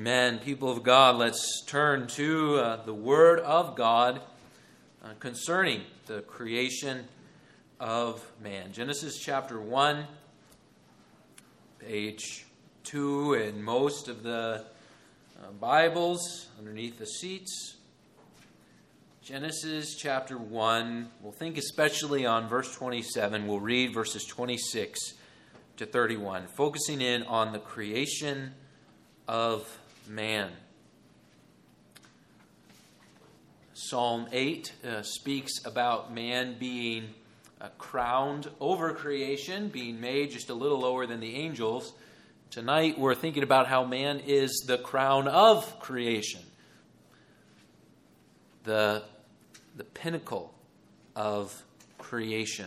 Amen. People of God, let's turn to the Word of God concerning the creation of man. Genesis chapter 1, page 2 in most of the Bibles underneath the seats. Genesis chapter 1, we'll think especially on verse 27. We'll read verses 26 to 31, focusing in on the creation of man. Psalm 8 speaks about man being crowned over creation, being made just a little lower than the angels. Tonight we're thinking about how man is the crown of creation, the pinnacle of creation.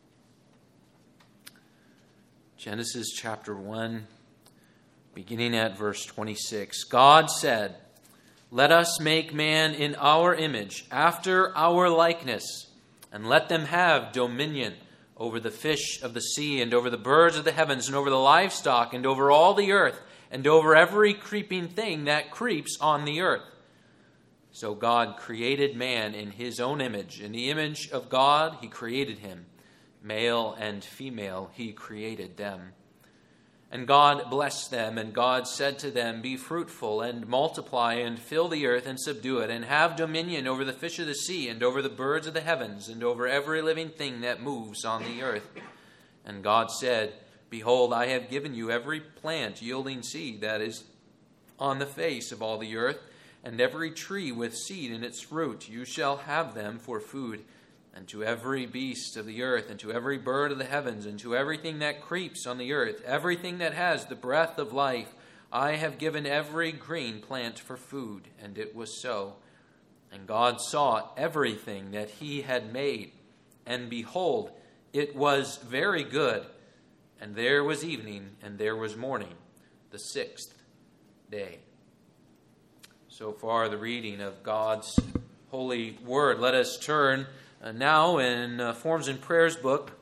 Genesis chapter 1, beginning at verse 26. God said, "Let us make man in our image, after our likeness, and let them have dominion over the fish of the sea, and over the birds of the heavens, and over the livestock, and over all the earth, and over every creeping thing that creeps on the earth." So God created man in his own image. In the image of God, he created him. Male and female, he created them. And God blessed them, and God said to them, "Be fruitful, and multiply, and fill the earth, and subdue it, and have dominion over the fish of the sea, and over the birds of the heavens, and over every living thing that moves on the earth." And God said, "Behold, I have given you every plant yielding seed that is on the face of all the earth, and every tree with seed in its root. You shall have them for food. And to every beast of the earth, and to every bird of the heavens, and to everything that creeps on the earth, everything that has the breath of life, I have given every green plant for food." And it was so. And God saw everything that he had made, and behold, it was very good. And there was evening, and there was morning, the sixth day. So far, the reading of God's holy word. Let us turn now in Forms and Prayers book,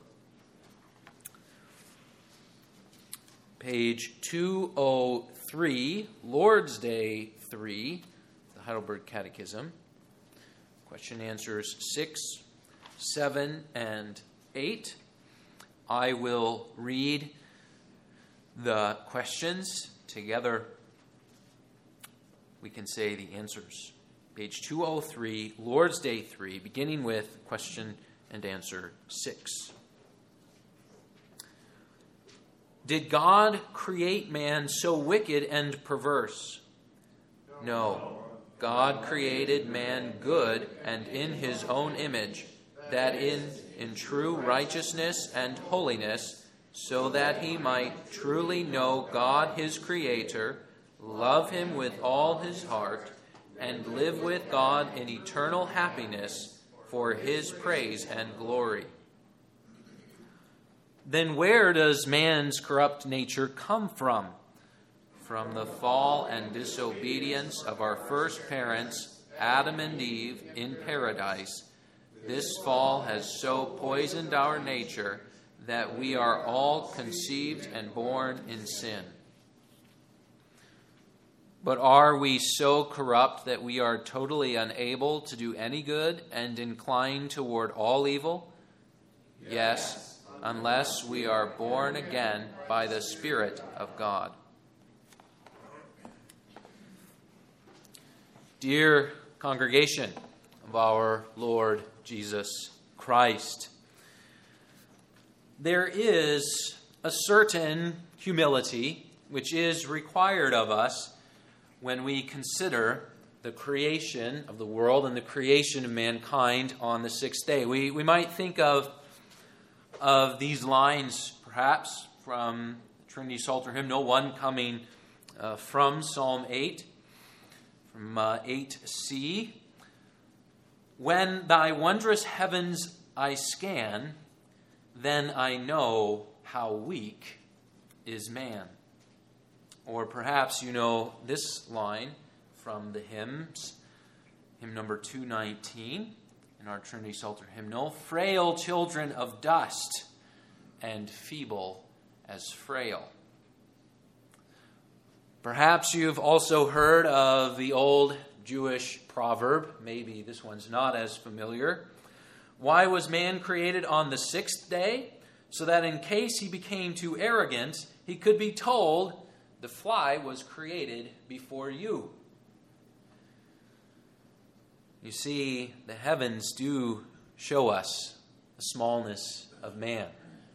page 203, Lord's Day 3, the Heidelberg Catechism. Question answers 6, 7, and 8. I will read the questions together. We can say the answers. Page 203, Lord's Day 3, beginning with question and answer 6. Did God create man so wicked and perverse? No. God created man good and in his own image, that in true righteousness and holiness, so that he might truly know God his Creator, love him with all his heart, and live with God in eternal happiness for his praise and glory. Then where does man's corrupt nature come from? From the fall and disobedience of our first parents, Adam and Eve, in paradise. This fall has so poisoned our nature that we are all conceived and born in sin. But are we so corrupt that we are totally unable to do any good and inclined toward all evil? Yes, unless we are born again by the Spirit of God. Dear congregation of our Lord Jesus Christ, there is a certain humility which is required of us when we consider the creation of the world and the creation of mankind on the sixth day. We might think of these lines, perhaps, from the Trinity Psalter Hymnal, one coming from Psalm 8, from 8c. "When thy wondrous heavens I scan, then I know how weak is man." Or perhaps you know this line from the hymns, hymn number 219 in our Trinity Psalter Hymnal, "Frail children of dust and feeble as frail." Perhaps you've also heard of the old Jewish proverb. Maybe this one's not as familiar. Why was man created on the sixth day? So that in case he became too arrogant, he could be told, the fly was created before you. You see, the heavens do show us the smallness of man.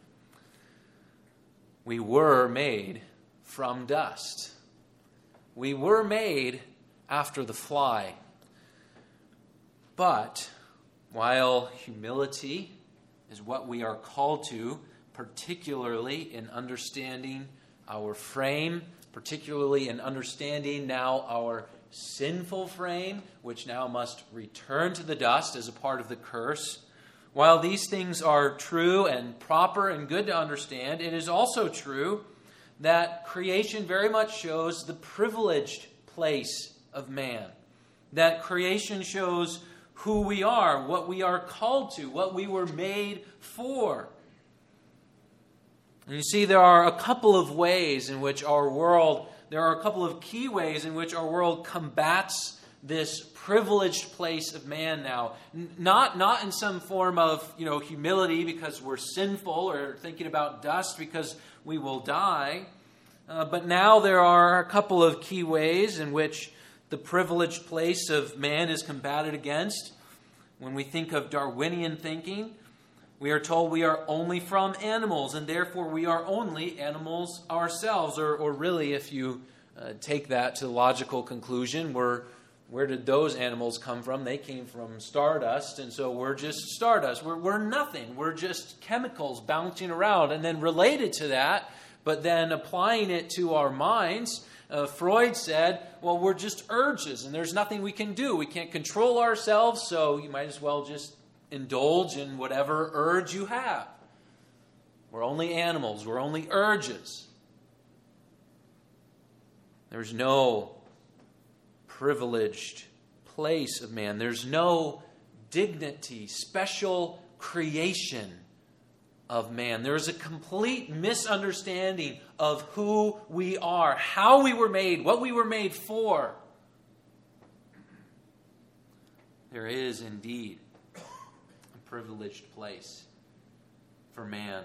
We were made from dust. We were made after the fly. But while humility is what we are called to, particularly in understanding our frame, particularly in understanding now our sinful frame, which now must return to the dust as a part of the curse. While these things are true and proper and good to understand, it is also true that creation very much shows the privileged place of man. That creation shows who we are, what we are called to, what we were made for. And you see, there are a couple of ways in which our world, there are a couple of key ways in which our world combats this privileged place of man now. Not in some form of, humility because we're sinful or thinking about dust because we will die. But now there are a couple of key ways in which the privileged place of man is combated against. When we think of Darwinian thinking, we are told we are only from animals, and therefore we are only animals ourselves. Or really, if you take that to the logical conclusion, where did those animals come from? They came from stardust, and so we're just stardust. We're nothing. We're just chemicals bouncing around. And then related to that, but then applying it to our minds, Freud said, well, we're just urges, and there's nothing we can do. We can't control ourselves, so you might as well just indulge in whatever urge you have. We're only animals. We're only urges. There's no privileged place of man. There's no dignity, special creation of man. There's a complete misunderstanding of who we are, how we were made, what we were made for. There is indeed a privileged place for man.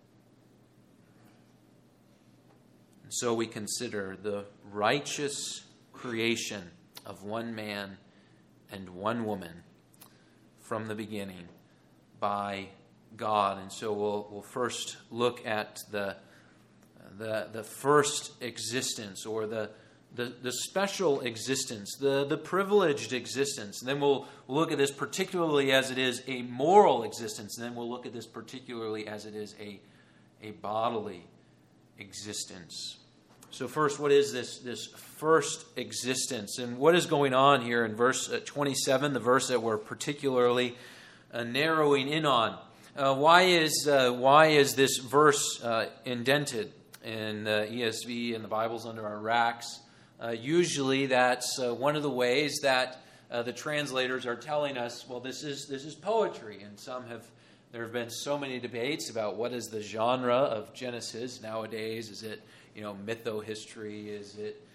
And so we consider the righteous creation of one man and one woman from the beginning by God. And so we'll first look at the first existence, or the special existence, the privileged existence. And then we'll look at this particularly as it is a moral existence. And then we'll look at this particularly as it is a bodily existence. So first, what is this first existence? And what is going on here in verse 27, the verse that we're particularly narrowing in on? Why is this verse indented in the ESV and the Bibles under our racks? Usually that's one of the ways that the translators are telling us, well, this is poetry. And there have been so many debates about what is the genre of Genesis nowadays. Is it mytho-history? Is it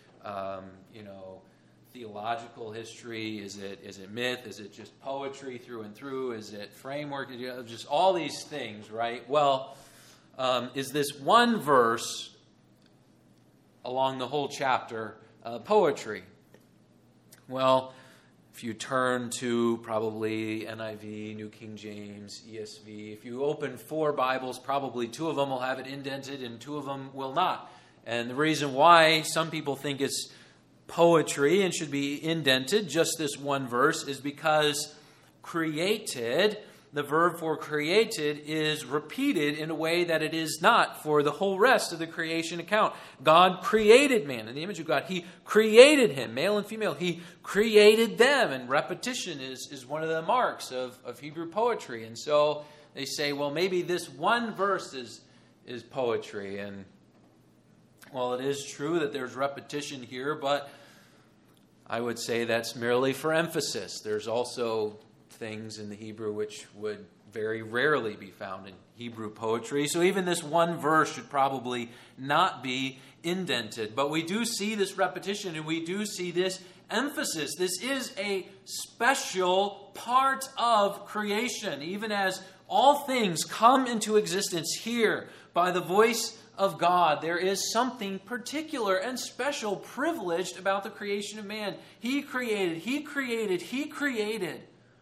theological history? Is it myth? Is it just poetry through and through? Is it framework? Just all these things, right? Well, is this one verse along the whole chapter poetry? Well, if you turn to probably NIV, New King James, ESV, if you open 4 Bibles, probably 2 of them will have it indented and 2 of them will not. And the reason why some people think it's poetry and should be indented, just this one verse, is because created, the verb for created, is repeated in a way that it is not for the whole rest of the creation account. God created man in the image of God. He created him, male and female. He created them, and repetition is one of the marks of Hebrew poetry. And so they say, well, maybe this one verse is poetry. And well, it is true that there's repetition here, but I would say that's merely for emphasis. There's also things in the Hebrew which would very rarely be found in Hebrew poetry. So even this one verse should probably not be indented. But we do see this repetition, and we do see this emphasis. This is a special part of creation, even as all things come into existence here by the voice of God. There is something particular and special, privileged about the creation of man. He created, He created, He created.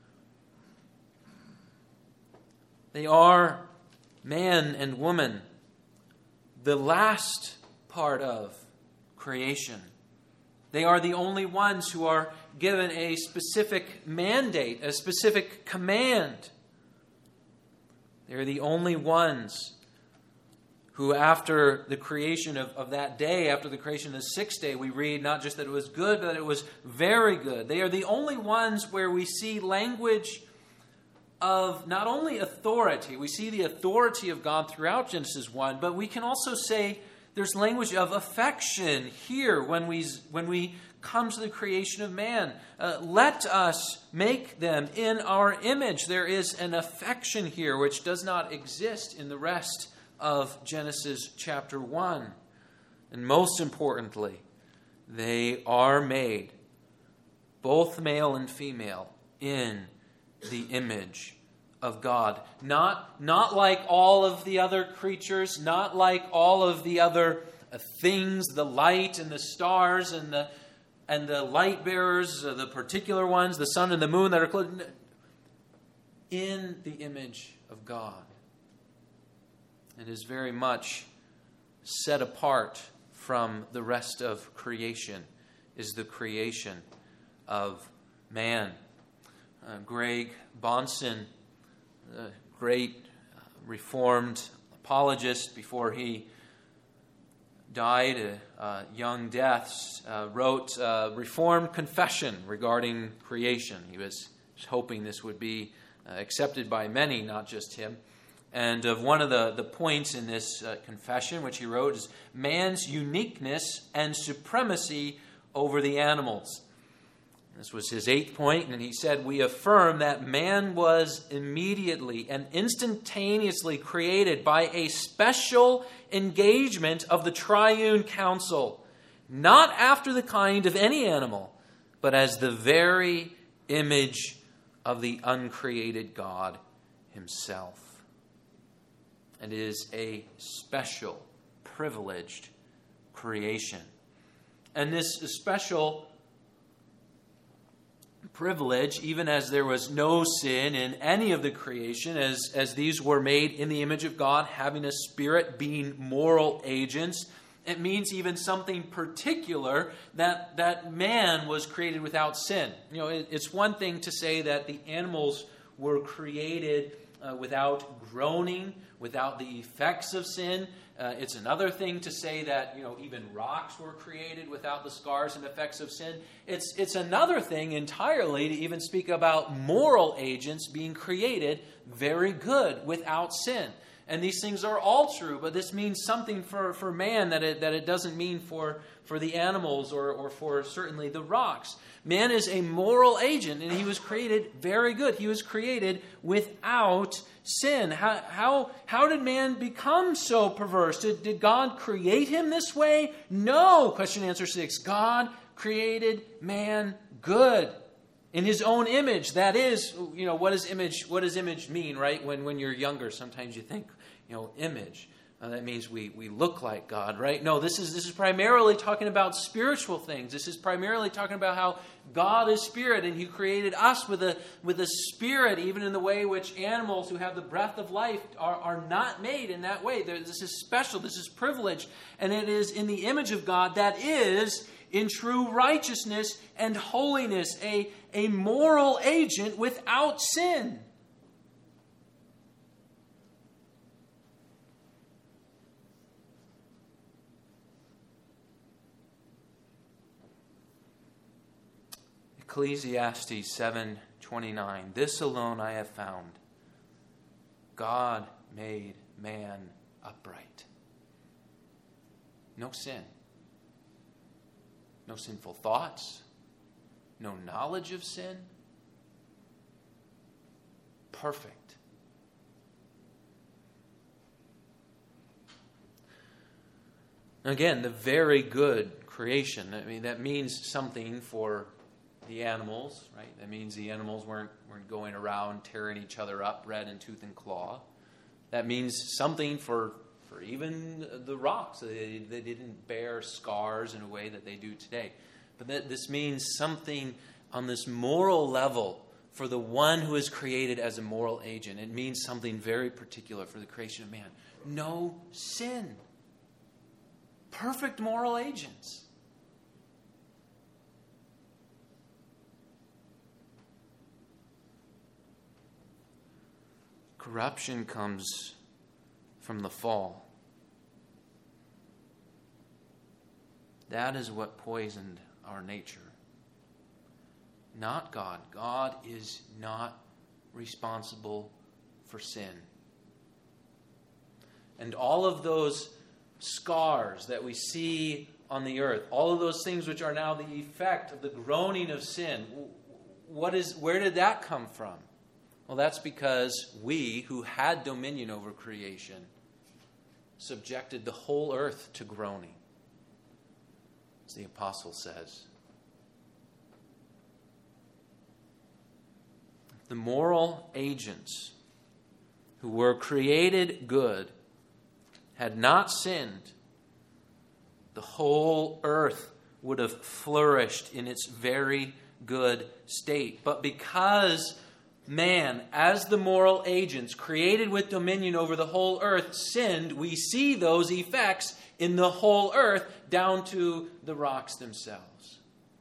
They are man and woman, the last part of creation. They are the only ones who are given a specific mandate, a specific command. They are the only ones who, after the creation of that day, after the creation of the sixth day, we read not just that it was good, but that it was very good. They are the only ones where we see language of not only authority, we see the authority of God throughout Genesis 1, but we can also say there's language of affection here when we come to the creation of man. Let us make them in our image. There is an affection here which does not exist in the rest of Genesis chapter 1. And most importantly, they are made, both male and female, in the image of God. Not like all of the other creatures, not like all of the other things, the light and the stars and the light bearers, the particular ones, the sun and the moon that are clothed in the image of God. It is very much set apart from the rest of creation, is the creation of man. Greg Bahnsen, a great Reformed apologist before he died a young death, wrote a Reformed confession regarding creation. He was hoping this would be accepted by many, not just him. And one of the points in this confession, which he wrote, is man's uniqueness and supremacy over the animals. This was his 8th point, and he said, we affirm that man was immediately and instantaneously created by a special engagement of the triune council, not after the kind of any animal, but as the very image of the uncreated God himself. And it is a special, privileged creation. And this special privilege, even as there was no sin in any of the creation, as these were made in the image of God, having a spirit, being moral agents, it means even something particular that man was created without sin. You know, it's one thing to say that the animals were created without groaning, without the effects of sin. It's another thing to say that, you know, even rocks were created without the scars and effects of sin. It's another thing entirely to even speak about moral agents being created very good without sin. And these things are all true, but this means something for man that it doesn't mean for the animals or for certainly the rocks. Man is a moral agent, and he was created very good. He was created without sin. How did man become so perverse? Did God create him this way? No. Question answer 6. God created man good in his own image. That is, you know, what does image mean, right? When you're younger, sometimes you think, you know, image. That means we look like God, right? No, this is primarily talking about spiritual things. This is primarily talking about how God is spirit, and He created us with a spirit, even in the way which animals who have the breath of life are not made in that way. This is special. This is privileged, and it is in the image of God that is in true righteousness and holiness, a moral agent without sin. Ecclesiastes 7:29. This alone I have found. God made man upright. No sin. No sinful thoughts. No knowledge of sin. perfect. Again, the very good creation. I mean, that means something for the animals, right? That means the animals weren't going around tearing each other up, red in tooth and claw. That means something for even the rocks. They didn't bear scars in a way that they do today. But this means something on this moral level for the one who is created as a moral agent. It means something very particular for the creation of man. No sin. Perfect moral agents. Corruption comes from the fall. That is what poisoned our nature. Not God. God is not responsible for sin. And all of those scars that we see on the earth, all of those things which are now the effect of the groaning of sin, where did that come from? Well, that's because we, who had dominion over creation, subjected the whole earth to groaning, as the apostle says. The moral agents who were created good had not sinned, the whole earth would have flourished in its very good state. But because man, as the moral agents created with dominion over the whole earth, sinned, we see those effects in the whole earth down to the rocks themselves.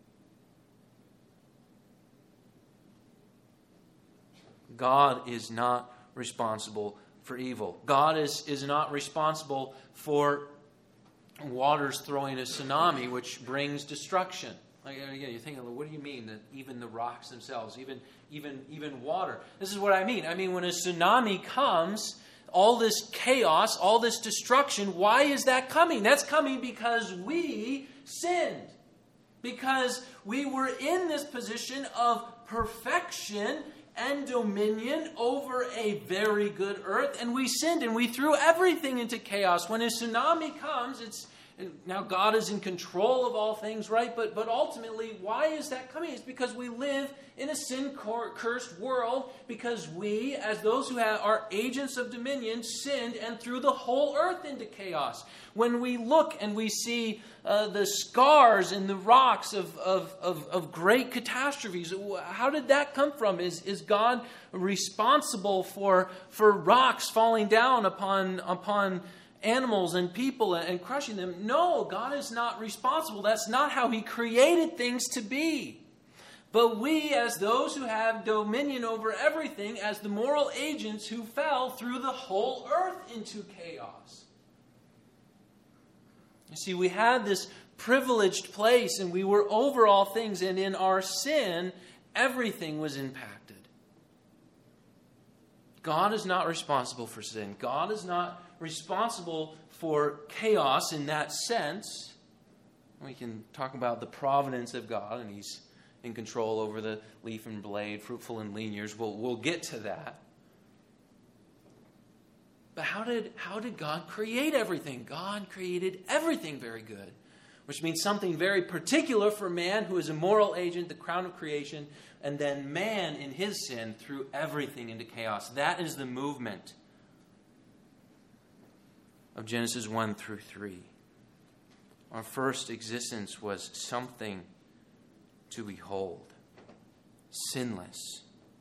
God is not responsible for evil. God is not responsible for waters throwing a tsunami which brings destruction. Like, again, you're thinking, what do you mean that even the rocks themselves, even water? This is what I mean. I mean, when a tsunami comes, all this chaos, all this destruction, why is that coming? That's coming because we sinned. Because we were in this position of perfection and dominion over a very good earth, and we sinned and we threw everything into chaos. When a tsunami comes, now God is in control of all things, right? But ultimately, why is that coming? It's because we live in a sin-cursed world, because we, as those who are agents of dominion, sinned and threw the whole earth into chaos. When we look and we see the scars in the rocks of great catastrophes, how did that come from? Is God responsible for rocks falling down upon animals and people and crushing them? No, God is not responsible. That's not how He created things to be. But we, as those who have dominion over everything, as the moral agents who fell, threw the whole earth into chaos. You see, we had this privileged place and we were over all things, and in our sin, everything was impacted. God is not responsible for sin. God is not responsible for chaos in that sense. We can talk about the providence of God, and He's in control over the leaf and blade, fruitful and lean years. We'll get to that. But how did God create everything? God created everything very good, which means something very particular for man, who is a moral agent, the crown of creation, and then man in his sin threw everything into chaos. That is the movement of Genesis 1 through 3. Our first existence was something to behold, sinless.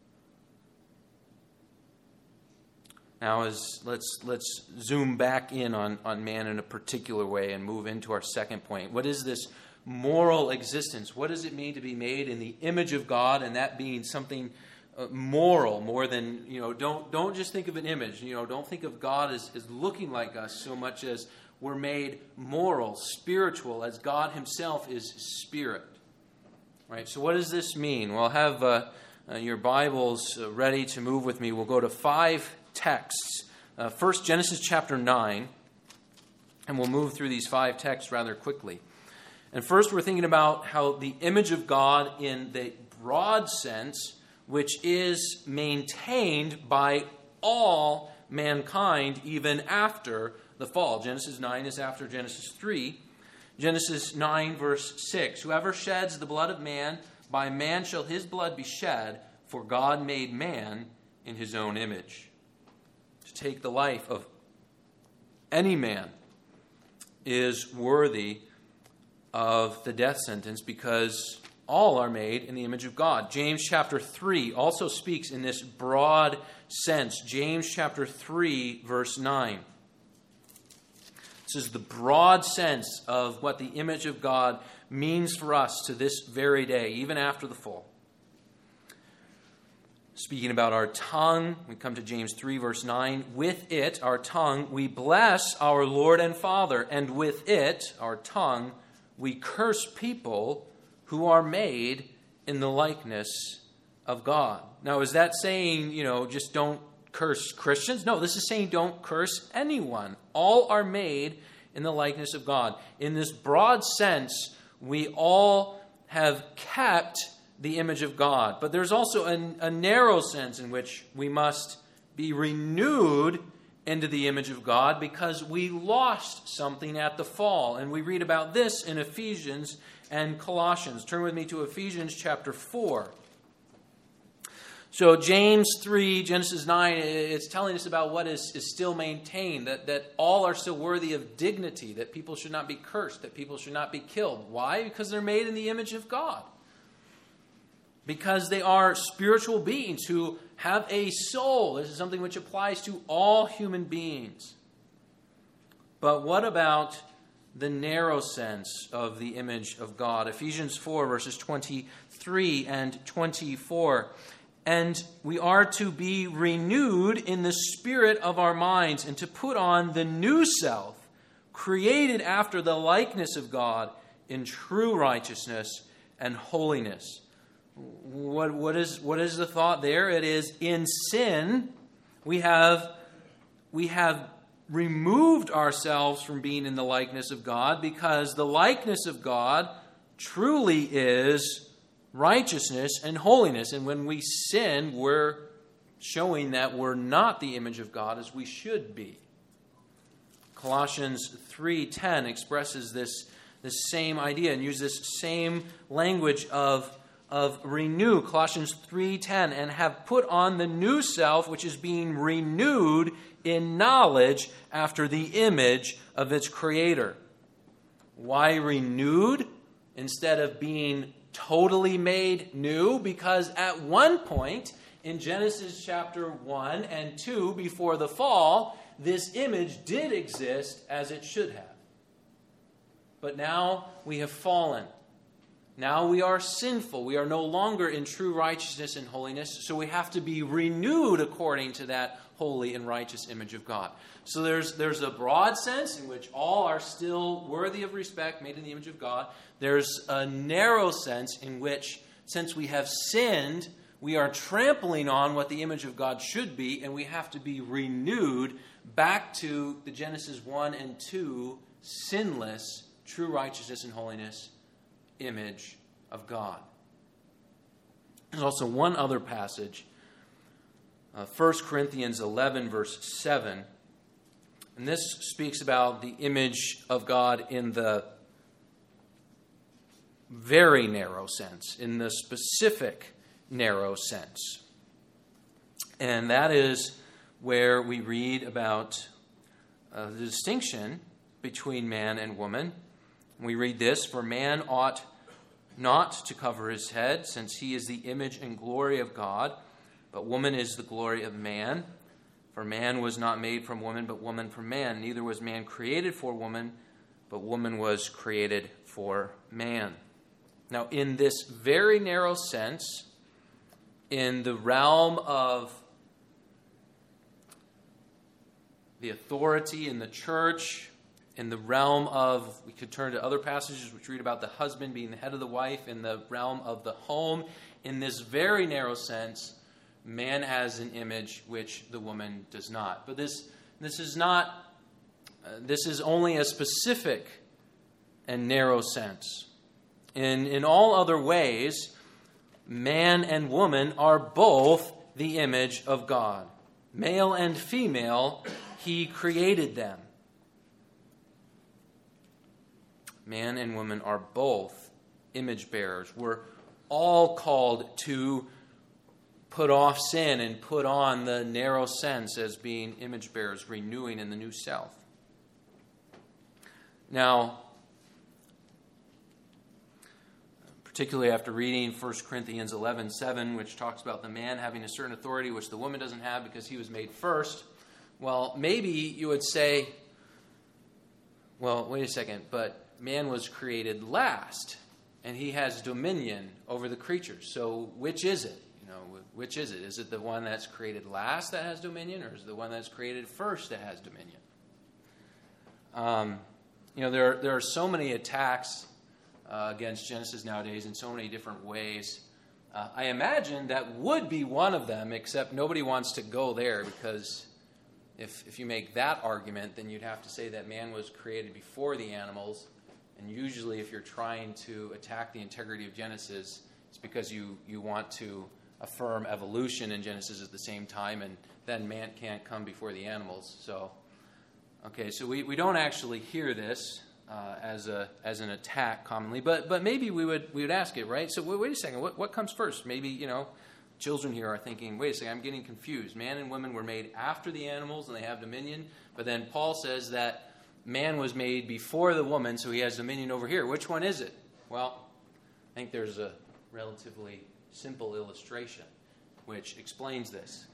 Now, let's zoom back in on man in a particular way and move into our second point. What is this moral existence? What does it mean to be made in the image of God, and that being something moral more than, don't just think of an image. Don't think of God as looking like us so much as we're made moral, spiritual, as God Himself is spirit. Right? So what does this mean? Well, have your Bibles ready to move with me. We'll go to 5 texts. First, Genesis chapter 9, and we'll move through these 5 texts rather quickly. And first, we're thinking about how the image of God in the broad sense which is maintained by all mankind even after the fall. Genesis 9 is after Genesis 3. Genesis 9, verse 6. Whoever sheds the blood of man, by man shall his blood be shed, for God made man in his own image. To take the life of any man is worthy of the death sentence because all are made in the image of God. James chapter 3 also speaks in this broad sense. James chapter 3, verse 9. This is the broad sense of what the image of God means for us to this very day, even after the fall. Speaking about our tongue, we come to James 3, verse 9. With it, our tongue, we bless our Lord and Father, and with it, our tongue, we curse people who are made in the likeness of God. Now, is that saying, just don't curse Christians? No, this is saying don't curse anyone. All are made in the likeness of God. In this broad sense, we all have kept the image of God. But there's also a narrow sense in which we must be renewed into the image of God because we lost something at the fall. And we read about this in Ephesians and Colossians. Turn with me to Ephesians chapter 4. So James 3, Genesis 9, it's telling us about what is still maintained, that all are still worthy of dignity, that people should not be cursed, that people should not be killed. Why? Because they're made in the image of God. Because they are spiritual beings who have a soul. This is something which applies to all human beings. But what about the narrow sense of the image of God? Ephesians 4, verses 23 and 24. And we are to be renewed in the spirit of our minds and to put on the new self, created after the likeness of God in true righteousness and holiness. What is the thought there? It is in sin we have removed ourselves from being in the likeness of God because the likeness of God truly is righteousness and holiness. And when we sin, we're showing that we're not the image of God as we should be. Colossians 3:10 expresses this same idea and uses this same language of renew. Colossians 3:10, and have put on the new self, which is being renewed in knowledge after the image of its creator. Why renewed instead of being totally made new? Because at one point in Genesis chapter 1 and 2, before the fall, this image did exist as it should have. But now we have fallen. Now we are sinful. We are no longer in true righteousness and holiness, so we have to be renewed according to that holy and righteous image of God. So there's a broad sense in which all are still worthy of respect, made in the image of God. There's a narrow sense in which, since we have sinned, we are trampling on what the image of God should be, and we have to be renewed back to the Genesis 1 and 2 sinless, true righteousness and holiness image of God. There's also one other passage, 1 Corinthians 11, verse 7. And this speaks about the image of God in the very narrow sense, in the specific narrow sense. And that is where we read about the distinction between man and woman. We read this, for man ought not to cover his head, since he is the image and glory of God, but woman is the glory of man. For man was not made from woman, but woman from man. Neither was man created for woman, but woman was created for man. Now, in this very narrow sense, in the realm of the authority in the church, in the realm of, we could turn to other passages which read about the husband being the head of the wife, in the realm of the home, in this very narrow sense, man has an image which the woman does not. But this is not, this is only a specific and narrow sense. In all other ways, man and woman are both the image of God. Male and female, he created them. Man and woman are both image bearers. We're all called to put off sin and put on the narrow sense as being image bearers, renewing in the new self. Now, particularly after reading 1 Corinthians 11:7, which talks about the man having a certain authority which the woman doesn't have because he was made first, well, maybe you would say, well, wait a second, but man was created last, and he has dominion over the creatures. So which is it? Which is it? Is it the one that's created last that has dominion, or is it the one that's created first that has dominion? There are so many attacks against Genesis nowadays in so many different ways. I imagine that would be one of them, except nobody wants to go there, because if you make that argument, then you'd have to say that man was created before the animals. And usually if you're trying to attack the integrity of Genesis, it's because you want to affirm evolution in Genesis at the same time, and then man can't come before the animals. So we don't actually hear this as an attack commonly, but maybe we would ask it, right? So wait a second, what comes first? Maybe children here are thinking, wait a second, I'm getting confused. Man and woman were made after the animals, and they have dominion. But then Paul says that man was made before the woman, so he has dominion over here. Which one is it? Well, I think there's a relatively simple illustration which explains this.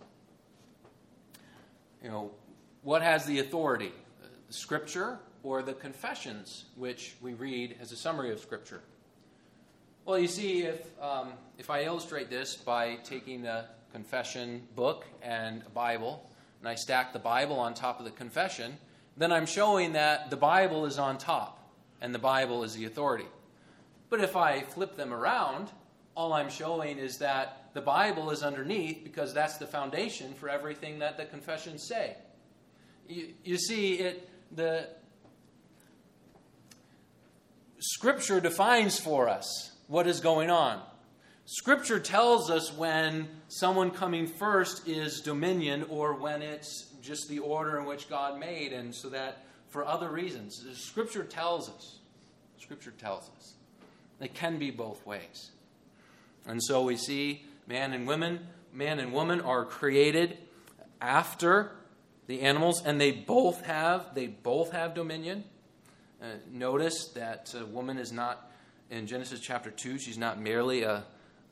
What has the authority? The Scripture or the confessions, which we read as a summary of Scripture? Well, you see, if I illustrate this by taking the confession book and a Bible, and I stack the Bible on top of the confession, then I'm showing that the Bible is on top, and the Bible is the authority. But if I flip them around, all I'm showing is that the Bible is underneath, because that's the foundation for everything that the confessions say. You see, the Scripture defines for us what is going on. Scripture tells us when someone coming first is dominion, or when it's just the order in which God made, and so that for other reasons. Scripture tells us. It can be both ways. And so we see man and woman are created after the animals, and they both have dominion. Notice that woman is not, in Genesis chapter 2, she's not merely a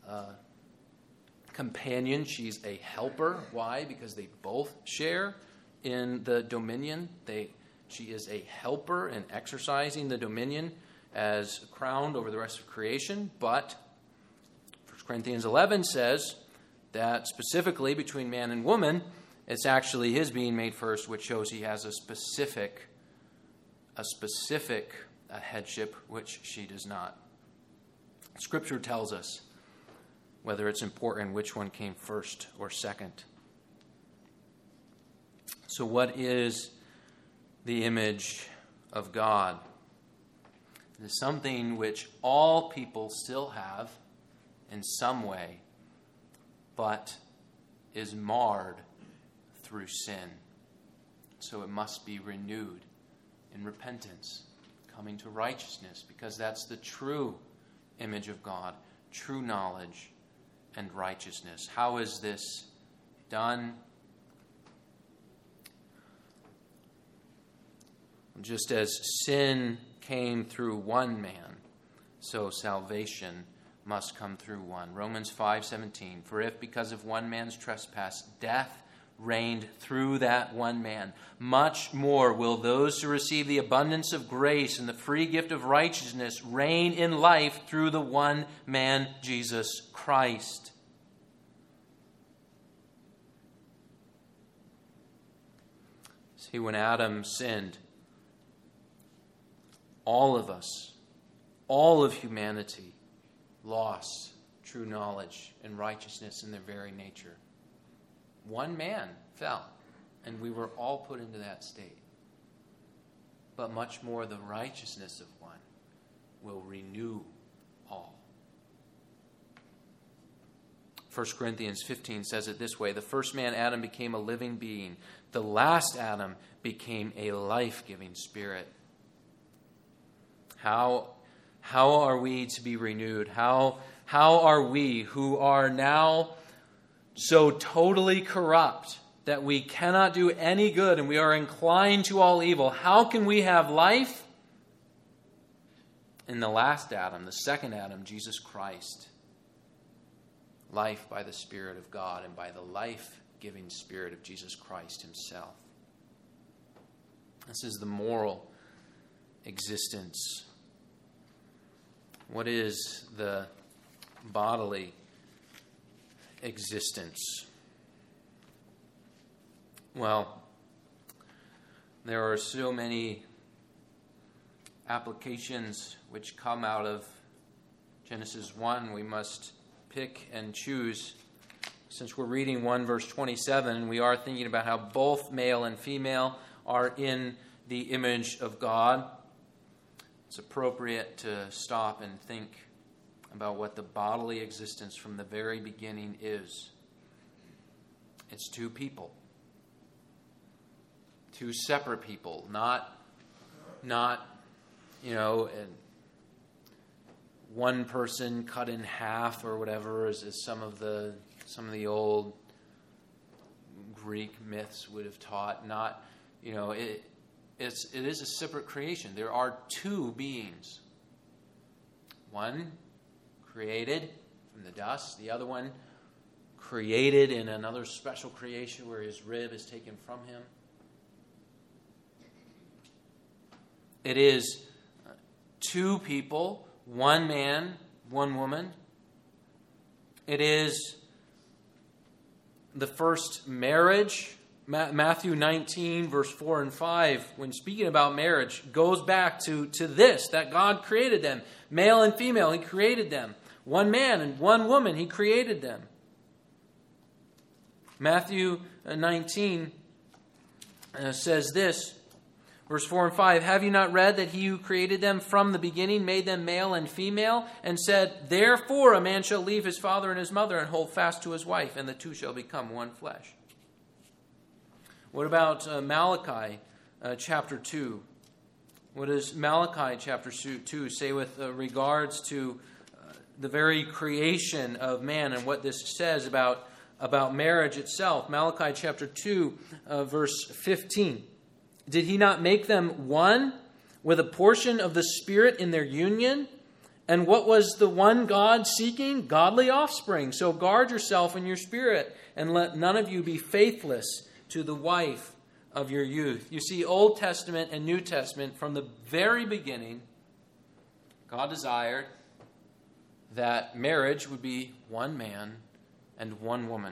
companion, she's a helper. Why? Because they both share in the dominion. She is a helper in exercising the dominion as crowned over the rest of creation. But 1 Corinthians 11 says that specifically between man and woman, it's actually his being made first, which shows he has a specific headship, which she does not. Scripture tells us whether it's important which one came first or second. So what is the image of God? It is something which all people still have in some way, but is marred through sin. So it must be renewed in repentance, coming to righteousness, because that's the true image of God, true knowledge and righteousness. How is this done? Just as sin came through one man, so salvation must come through one. Romans 5:17, for if because of one man's trespass death reigned through that one man, much more will those who receive the abundance of grace and the free gift of righteousness reign in life through the one man, Jesus Christ. See, when Adam sinned, all of us, all of humanity, lost true knowledge and righteousness in their very nature. One man fell, and we were all put into that state. But much more, the righteousness of one will renew all. 1 Corinthians 15 says it this way: the first man, Adam, became a living being. The last Adam became a life-giving spirit. How are we to be renewed? How are we who are now so totally corrupt that we cannot do any good and we are inclined to all evil? How can we have life? In the last Adam, the second Adam, Jesus Christ. Life by the Spirit of God and by the life-giving Spirit of Jesus Christ himself. This is the moral existence. What is the bodily existence? Well, there are so many applications which come out of Genesis 1. We must pick and choose. Since we're reading 1 verse 27, we are thinking about how both male and female are in the image of God. It's appropriate to stop and think about what the bodily existence from the very beginning is. It's two people. Two separate people, not and one person cut in half or whatever, as some of the old Greek myths would have taught. Not, it is a separate creation. There are two beings. One created from the dust, the other one created in another special creation where his rib is taken from him. It is two people, one man, one woman. It is the first marriage. Matthew 19, verse 4 and 5, when speaking about marriage, goes back to this, that God created them. Male and female, he created them. One man and one woman, he created them. Matthew 19 says this, verse 4 and 5, have you not read that he who created them from the beginning made them male and female, and said, therefore a man shall leave his father and his mother and hold fast to his wife, and the two shall become one flesh. What about Malachi chapter 2? What does Malachi chapter 2 say with regards to the very creation of man and what this says about marriage itself? Malachi chapter 2, verse 15. Did he not make them one with a portion of the Spirit in their union? And what was the one God seeking? Godly offspring. So guard yourself in your spirit, and let none of you be faithless to the wife of your youth. You see, Old Testament and New Testament, from the very beginning, God desired that marriage would be one man and one woman.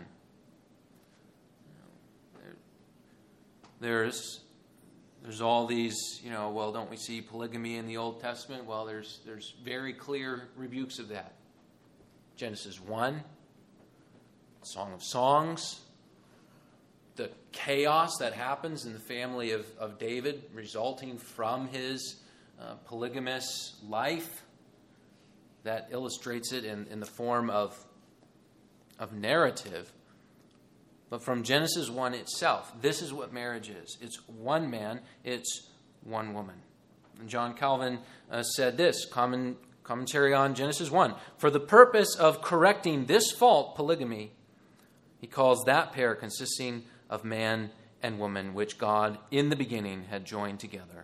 There's all these, well, don't we see polygamy in the Old Testament? Well, there's very clear rebukes of that. Genesis 1, Song of Songs, the chaos that happens in the family of David resulting from his polygamous life, that illustrates it in the form of narrative. But from Genesis 1 itself, this is what marriage is. It's one man, it's one woman. And John Calvin said this, commentary on Genesis 1, for the purpose of correcting this fault, polygamy, he calls that pair consisting of man and woman, which God in the beginning had joined together.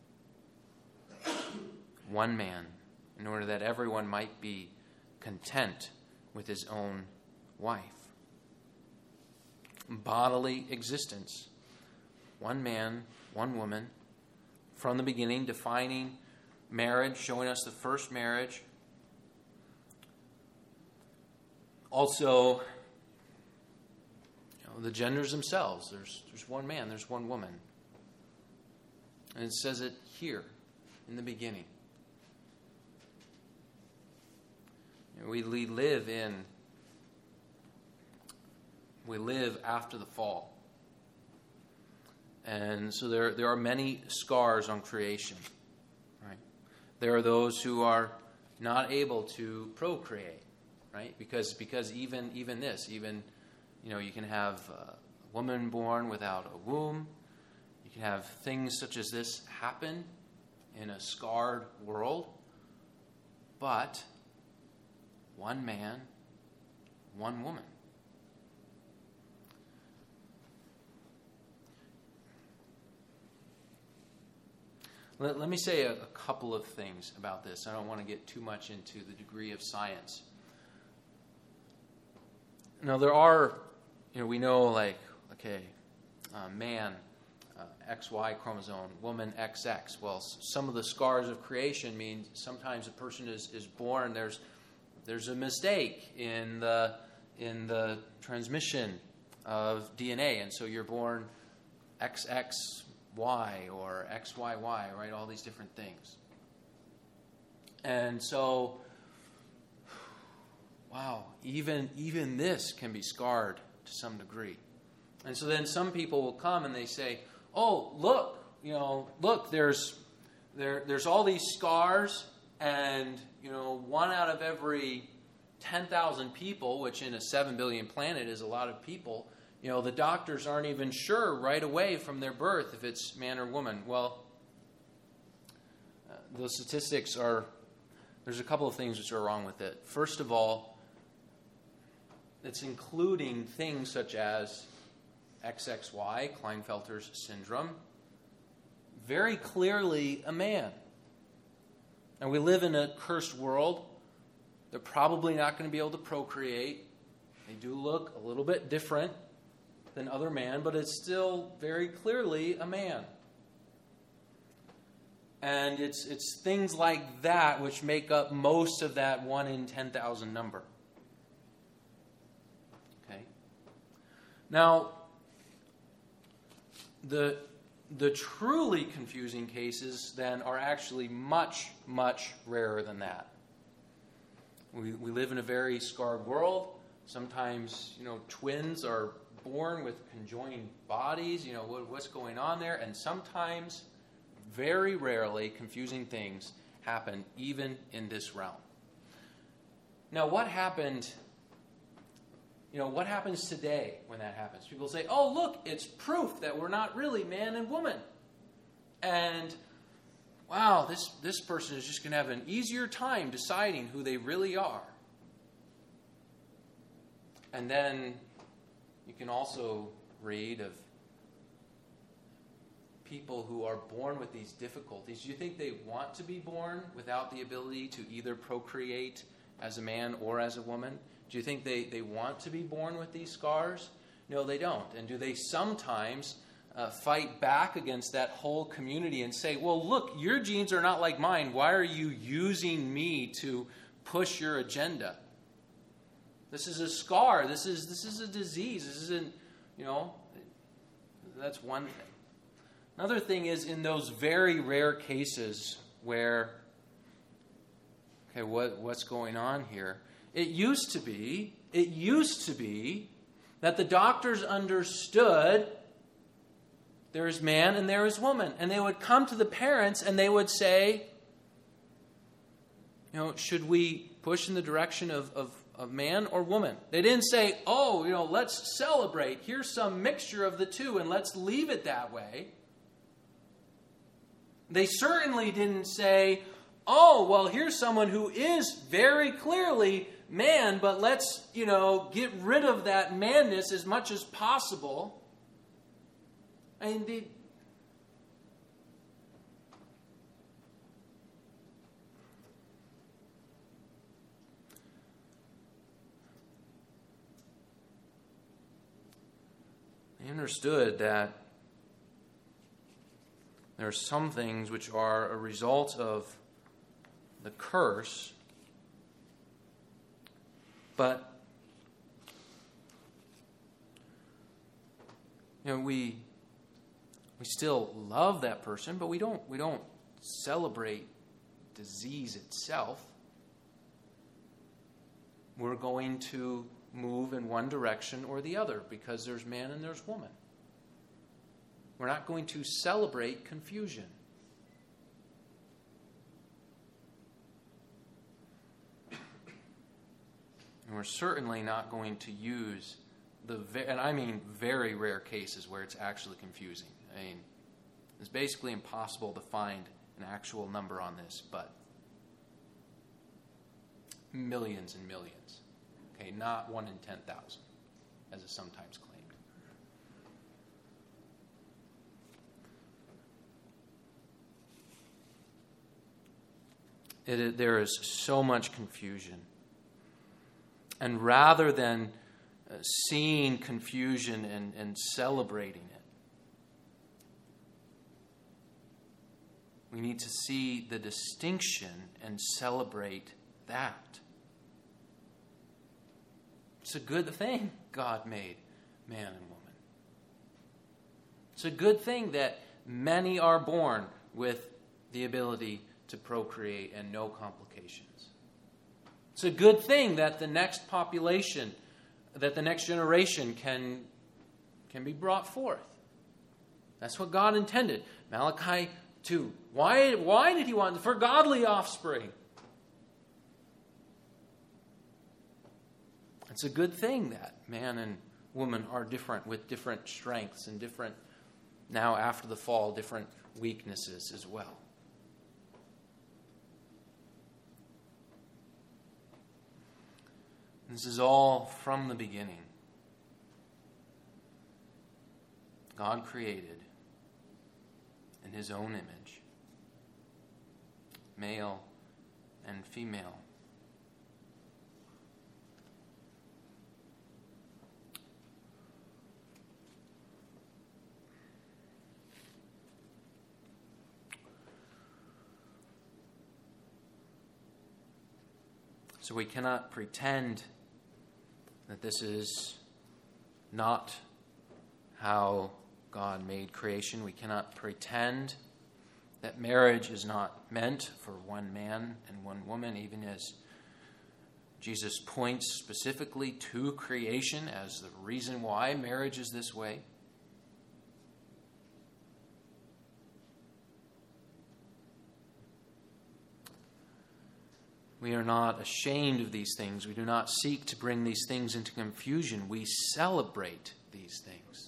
One man, in order that everyone might be content with his own wife. Bodily existence. One man, one woman, from the beginning, defining marriage, showing us the first marriage. Also, the genders themselves. There's one man, there's one woman. And it says it here, in the beginning. We live after the fall. And so there are many scars on creation. Right? There are those who are not able to procreate. right? Because even this, you can have a woman born without a womb. You can have things such as this happen in a scarred world. But one man, one woman. Let me say a couple of things about this. I don't want to get too much into the degree of science. Now, there are, we know, man, XY chromosome, woman, XX. Well, some of the scars of creation mean sometimes a person is born, there's a mistake in the transmission of DNA, and so you're born XXY or XYY, right? All these different things. And so, wow, even this can be scarred to some degree. And so then some people will come and they say, oh, look, there's all these scars, and, one out of every 10,000 people, which in a 7 billion planet is a lot of people, the doctors aren't even sure right away from their birth if it's man or woman. Well, those statistics there's a couple of things which are wrong with it. First of all, it's including things such as XXY, Klinefelter's syndrome, very clearly a man. And we live in a cursed world. They're probably not going to be able to procreate. They do look a little bit different than other men, but it's still very clearly a man. And it's things like that which make up most of that 1 in 10,000 number. Okay? Now, the truly confusing cases then are actually much, much rarer than that. We live in a very scarred world. Sometimes, twins are born with conjoined bodies. What's going on there? And sometimes, very rarely, confusing things happen even in this realm. Now, what happened? What happens today when that happens? People say, oh, look, it's proof that we're not really man and woman. And, wow, this person is just going to have an easier time deciding who they really are. And then you can also read of people who are born with these difficulties. Do you think they want to be born without the ability to either procreate as a man or as a woman? Do you think they want to be born with these scars? No, they don't. And do they sometimes fight back against that whole community and say, well, look, your genes are not like mine. Why are you using me to push your agenda? This is a scar. This is a disease. This isn't, that's one thing. Another thing is in those very rare cases where, what's going on here? It used to be that the doctors understood there is man and there is woman. And they would come to the parents and they would say, should we push in the direction of man or woman? They didn't say, let's celebrate. Here's some mixture of the two and let's leave it that way. They certainly didn't say, here's someone who is very clearly man, but let's, get rid of that manness as much as possible. And they understood that there are some things which are a result of the curse, but we still love that person, but we don't celebrate disease itself. We're going to move in one direction or the other because there's man and there's woman. We're not going to celebrate confusion. And we're certainly not going to use and I mean very rare cases where it's actually confusing. I mean, it's basically impossible to find an actual number on this, but millions and millions. Okay, not 1 in 10,000, as is sometimes claimed. There is so much confusion. And rather than seeing confusion and celebrating it, we need to see the distinction and celebrate that. It's a good thing God made man and woman. It's a good thing that many are born with the ability to procreate and no complications. It's a good thing that the next population, that the next generation can be brought forth. That's what God intended. Malachi 2. Why did he want? For godly offspring. It's a good thing that man and woman are different with different strengths and different, now after the fall, different weaknesses as well. This is all from the beginning. God created in his own image, male and female. So we cannot pretend that this is not how God made creation. We cannot pretend that marriage is not meant for one man and one woman, even as Jesus points specifically to creation as the reason why marriage is this way. We are not ashamed of these things. We do not seek to bring these things into confusion. We celebrate these things.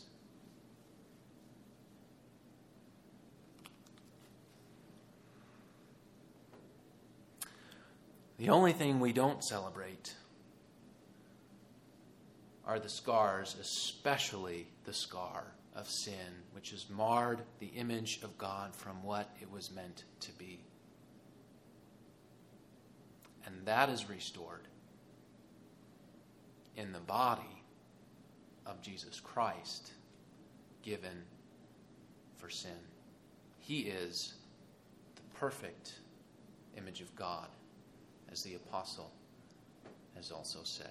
The only thing we don't celebrate are the scars, especially the scar of sin, which has marred the image of God from what it was meant to be. And that is restored in the body of Jesus Christ, given for sin. He is the perfect image of God, as the apostle has also said.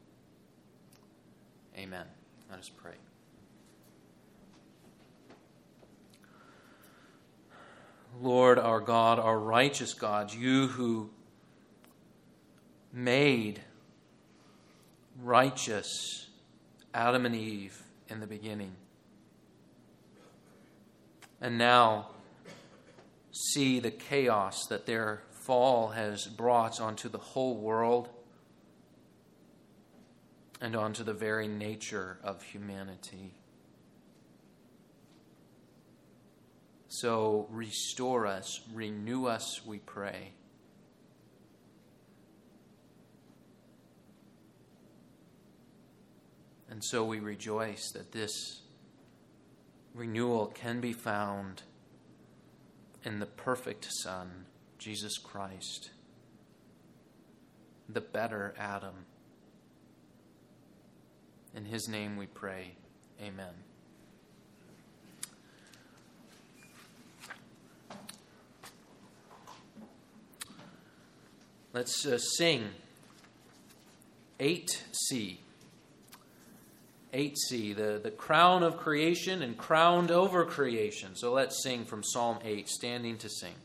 Amen. Let us pray. Lord, our God, our righteous God, you who made righteous Adam and Eve in the beginning, and now see the chaos that their fall has brought onto the whole world and onto the very nature of humanity. So restore us, renew us, we pray. And so we rejoice that this renewal can be found in the perfect Son, Jesus Christ, the better Adam. In his name we pray. Amen. Let's sing 8C. 8C, the crown of creation and crowned over creation. So let's sing from Psalm 8, standing to sing.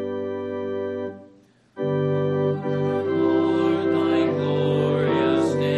Lord, thy glorious name.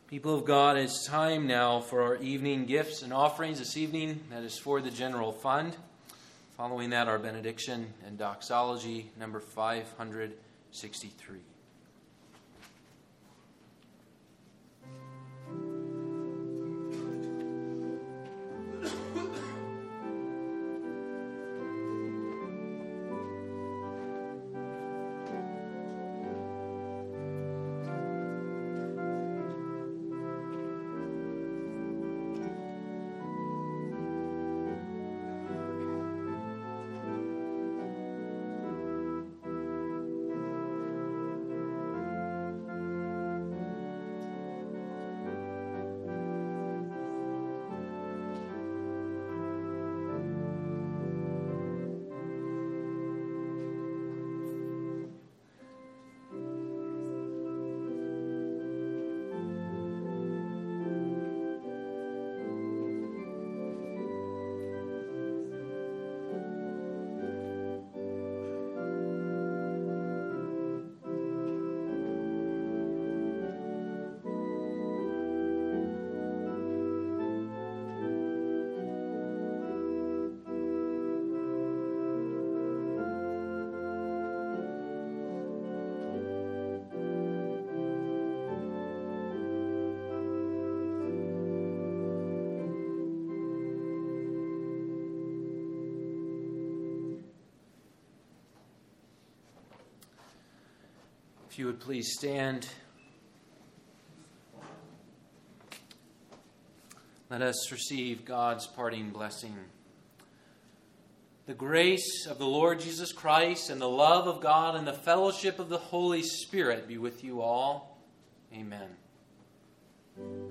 People of God, it's time now for our evening gifts and offerings this evening. That is for the general fund. Following that, our benediction and doxology, number 563. If you would please stand. Let us receive God's parting blessing. The grace of the Lord Jesus Christ and the love of God and the fellowship of the Holy Spirit be with you all. Amen.